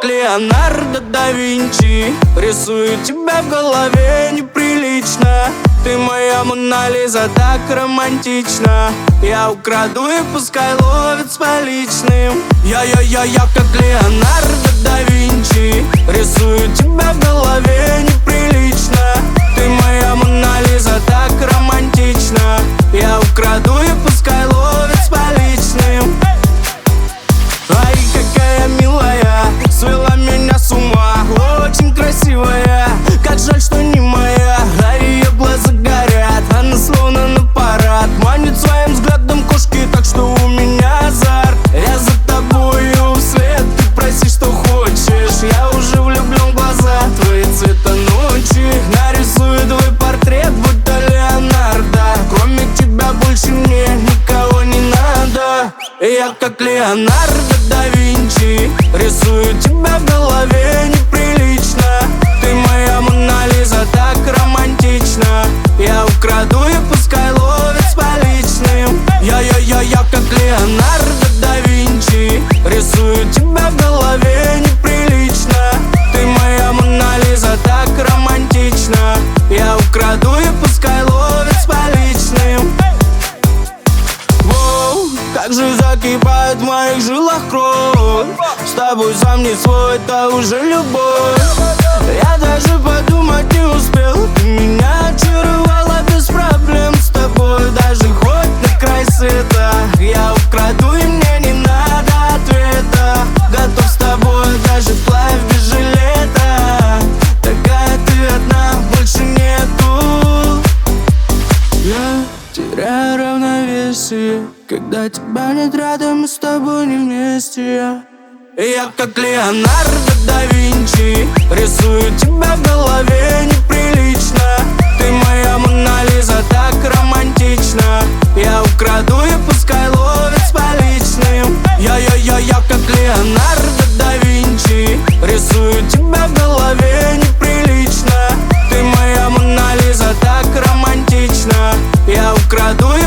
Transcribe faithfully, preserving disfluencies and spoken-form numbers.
Леонардо да Винчи, рисую тебя в голове неприлично. Ты моя Мона Лиза, так романтично. Я украду и пускай ловит с поличным. Я-я-я-я, как Леонардо да Винчи, рисую тебя в голове неприлично. Ты моя Мона Лиза, так романтично. Я украду и пускай ловит с поличным. Ай, какая милая, свела меня с ума, очень красивая. Как жаль, что не моя, а ее глаза горят. Она словно на парад, манит своим взглядом кошки, так что у меня азарт. Я за тобою вслед, ты проси, что хочешь. Я уже влюблен в глаза твои, цвета ночи. Нарисую твой портрет, будто Леонардо. Кроме тебя больше мне никого не надо. Я как Леонардо да Винчи, рисую тебя в голове неприлично. Ты моя Мона Лиза, так романтично. Я украду и пускай ловит с поличным. Я-я-я-я, как Леонардо да Винчи, рисую тебя в голове неприлично. Ты моя Мона Лиза, так романтично. Я украду и пускай ловит с поличным. Воу, как же закипает в моих жилах кровь. С тобой сам не свой, это уже любовь. Я даже подумать не успел, ты меня очаровала без проблем. С тобой даже хоть на край света я украду, и мне не надо ответа. Готов с тобой даже вплавь без жилета. Такая ты одна, больше нету. Я теряю равновесие, когда тебя нет рядом, мы с тобой не вместе. Я как Леонардо да Винчи, рисую тебя в голове неприлично. Ты моя Мона Лиза, так романтично. Я украду и пускай ловит с поличным. Я-я-я-я, как Леонардо да Винчи, рисую тебя в голове неприлично. Ты моя Мона Лиза, так романтично. Я украду и